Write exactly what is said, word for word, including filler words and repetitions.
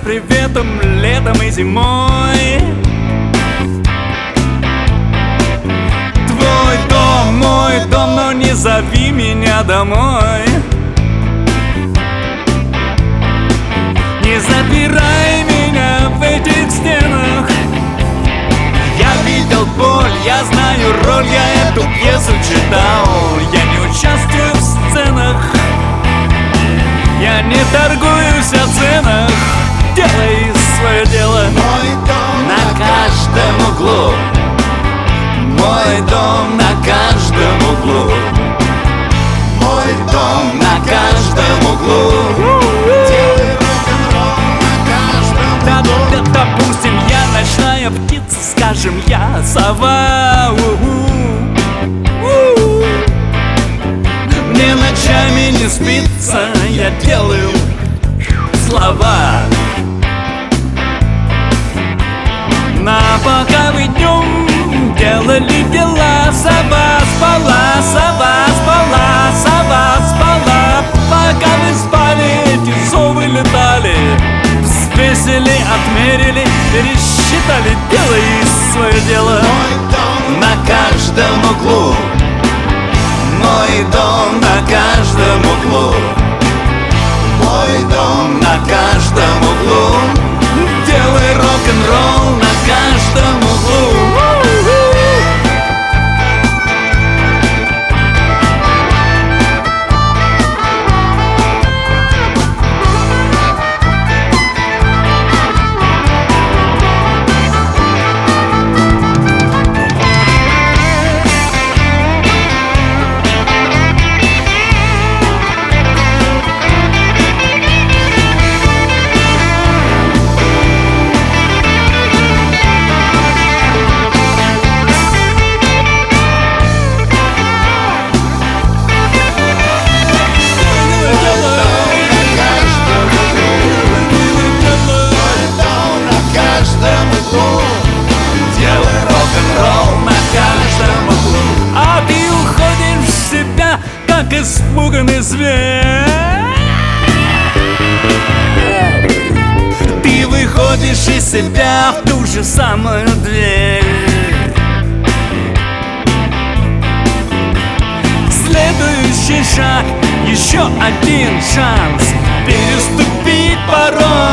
приветом летом и зимой. Твой дом, мой дом, но не зови меня домой. Не запирай меня в этих стенах. Я видел боль, я знаю роль, я эту пьесу читал. Я не участвую в сценах, я не торгуюсь о ценах. Делай свое дело. Мой дом на каждом углу. Мой дом на каждом углу. Мой дом На каждом углу. делай рок-н-ролл на Да, каждом углу. да, допустим, я ночная птица, скажем, я сова. У-у. У-у. Мне ночами не спится, я делаю слова. На пока вы днем делали дела, сова спала, сова спала, сова спала. Пока вы спали, эти совы летали, взвесили, отмерили, пересчитали. Делай свое дело. Мой дом На каждом углу. Мой дом на каждом углу. Мой дом На каждом углу. Делай рок-н-ролл на каждом углу. Делай рок-н-ролл на каждом углу. А ты уходишь в себя, как испуганный зверь. Ты выходишь из себя в ту же самую дверь. Следующий шаг, еще один шанс переступить порог.